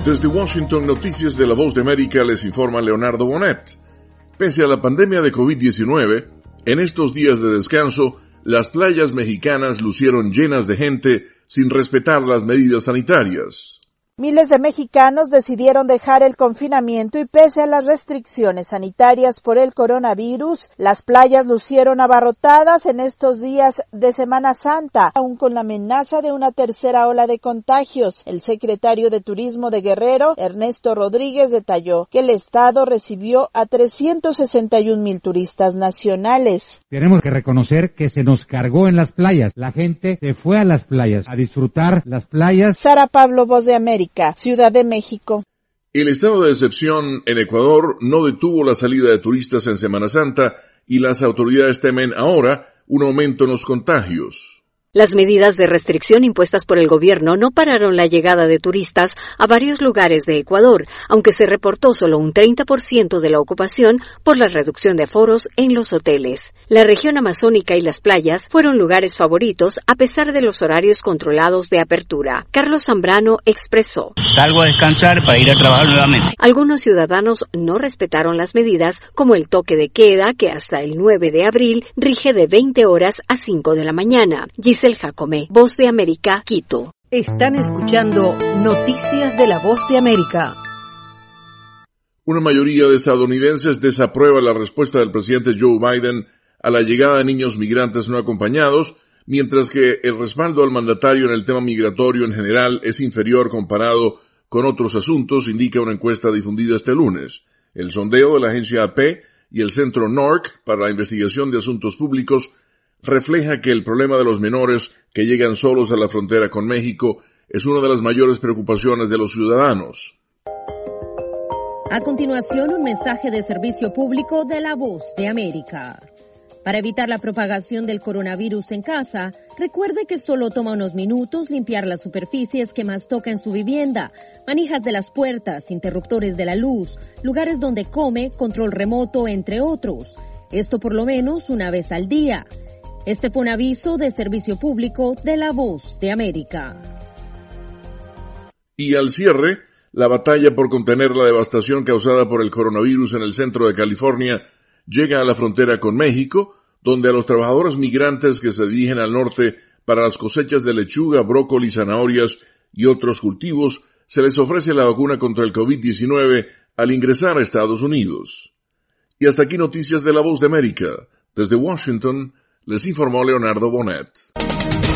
Desde Washington, Noticias de la Voz de América, les informa Leonardo Bonet. Pese a la pandemia de COVID-19, en estos días de descanso, las playas mexicanas lucieron llenas de gente sin respetar las medidas sanitarias. Miles de mexicanos decidieron dejar el confinamiento y pese a las restricciones sanitarias por el coronavirus, las playas lucieron abarrotadas en estos días de Semana Santa, aún con la amenaza de una tercera ola de contagios. El secretario de Turismo de Guerrero, Ernesto Rodríguez, detalló que el estado recibió a 361,000 turistas nacionales. Tenemos que reconocer que se nos cargó en las playas. La gente se fue a las playas a disfrutar las playas. Sara Pablo, Voz de América, Ciudad de México. El estado de excepción en Ecuador no detuvo la salida de turistas en Semana Santa y las autoridades temen ahora un aumento en los contagios. Las medidas de restricción impuestas por el gobierno no pararon la llegada de turistas a varios lugares de Ecuador, aunque se reportó solo un 30% de la ocupación por la reducción de aforos en los hoteles. La región amazónica y las playas fueron lugares favoritos a pesar de los horarios controlados de apertura. Carlos Zambrano expresó: salgo a descansar para ir a trabajar nuevamente. Algunos ciudadanos no respetaron las medidas, como el toque de queda, que hasta el 9 de abril rige de 20 horas a 5 de la mañana. El Jacome, Voz de América, Quito. Están escuchando Noticias de la Voz de América. Una mayoría de estadounidenses desaprueba la respuesta del presidente Joe Biden a la llegada de niños migrantes no acompañados, mientras que el respaldo al mandatario en el tema migratorio en general es inferior comparado con otros asuntos, indica una encuesta difundida este lunes. El sondeo de la agencia AP y el Centro NORC para la Investigación de Asuntos Públicos refleja que el problema de los menores que llegan solos a la frontera con México es una de las mayores preocupaciones de los ciudadanos. A continuación, un mensaje de servicio público de la Voz de América. Para evitar la propagación del coronavirus en casa, recuerde que solo toma unos minutos limpiar las superficies que más toca en su vivienda, manijas de las puertas, interruptores de la luz, lugares donde come, control remoto, entre otros. Esto por lo menos una vez al día. Este fue un aviso de servicio público de la Voz de América. Y al cierre, la batalla por contener la devastación causada por el coronavirus en el centro de California llega a la frontera con México, donde a los trabajadores migrantes que se dirigen al norte para las cosechas de lechuga, brócoli, zanahorias y otros cultivos, se les ofrece la vacuna contra el COVID-19 al ingresar a Estados Unidos. Y hasta aquí Noticias de la Voz de América. Desde Washington, les informó Leonardo Bonet.